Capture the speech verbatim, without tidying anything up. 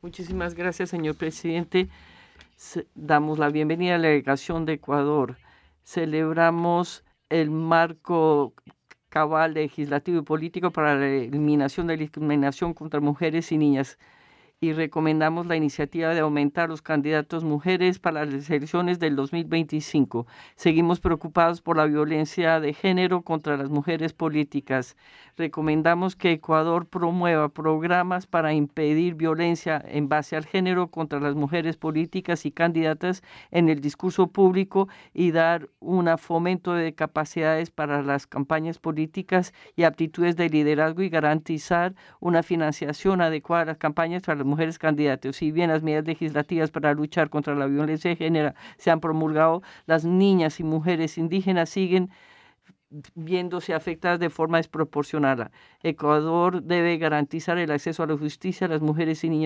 Muchísimas gracias, señor presidente. Se- damos la bienvenida a la delegación de Ecuador. Celebramos el marco cabal legislativo y político para la eliminación de la discriminación contra mujeres y niñas y recomendamos la iniciativa de aumentar los candidatos mujeres para las elecciones del dos mil veinticinco. Seguimos preocupados por la violencia de género contra las mujeres políticas. Recomendamos que Ecuador promueva programas para impedir violencia en base al género contra las mujeres políticas y candidatas en el discurso público y dar un fomento de capacidades para las campañas políticas y aptitudes de liderazgo y garantizar una financiación adecuada a las campañas para las mujeres candidatas. Si bien las medidas legislativas para luchar contra la violencia de género se han promulgado, las niñas y mujeres indígenas siguen viéndose afectadas de forma desproporcionada. Ecuador debe garantizar el acceso a la justicia a las mujeres y niñas